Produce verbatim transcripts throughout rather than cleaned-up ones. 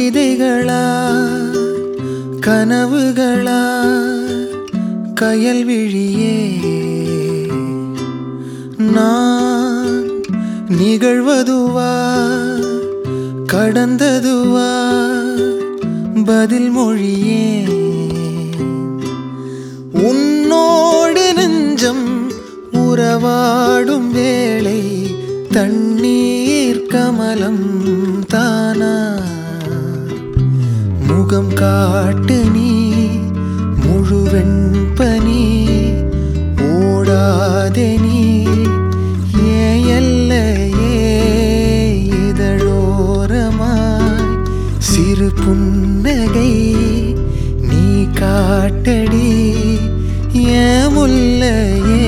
கவிதைகளா கனவுகளா கயல்விழியே நான் நிகழ்வதுவா கடந்ததுவா பதில் மொழியே உன்னோடு நெஞ்சம் உறவாடும் வேளை தண்ணீர் கமலம் தானா முகம் காட்டு நீ முழுவெண் பனி ஓடாதே நீ ஏன் எல்லையே இதழோரமாய் சிறு புன்னகை நீ காட்டடி ஏன் முல்லையே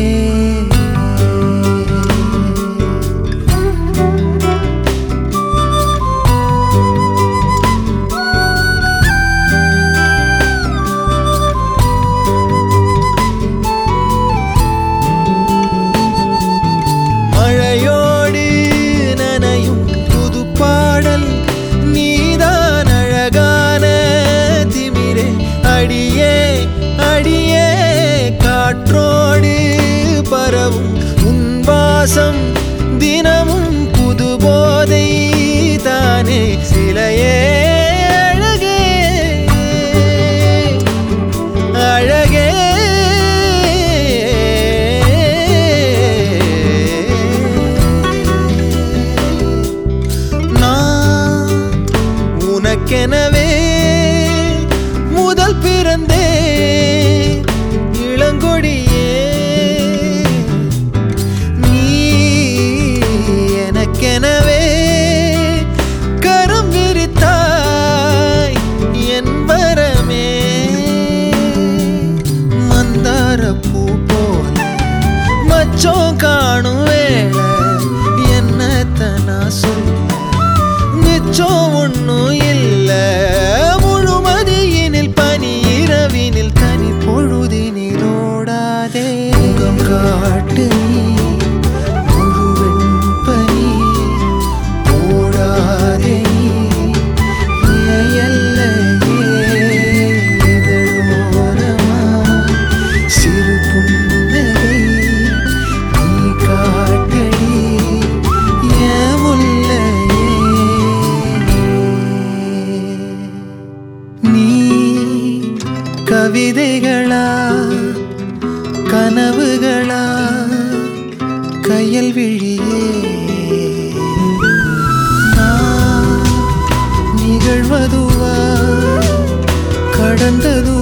காற்றோடு பரவும் உன் வாசம் தினமும் புது போதை தானே சிலையே அழகே அழகே நான் உனக்கெனவே முதல் பிறந்தே இளங்கொடியே நீ எனக்கெனவே கரம் விரித்தாய் என் வரமே மந்தார பூ போல மச்சம் காணும் வேளை என்னத்தனா சொல்ல மிச்சம் ஒன்னும் இல்லை முழுமதியினில் பனி இரவினில் தனி பொழுதினில் ஓடாதே முகம் காட்டு நீ முழுவெண் பனி ஓடாதே நீ எல்லையே இதழோரமாய் சிறு புன்னகை நீ காட்டடி ஏன் முல்லையே நீ கவிதைகளா கனவுகளா கயல்விழியே நான் நிகழ்வதுவா கடந்தது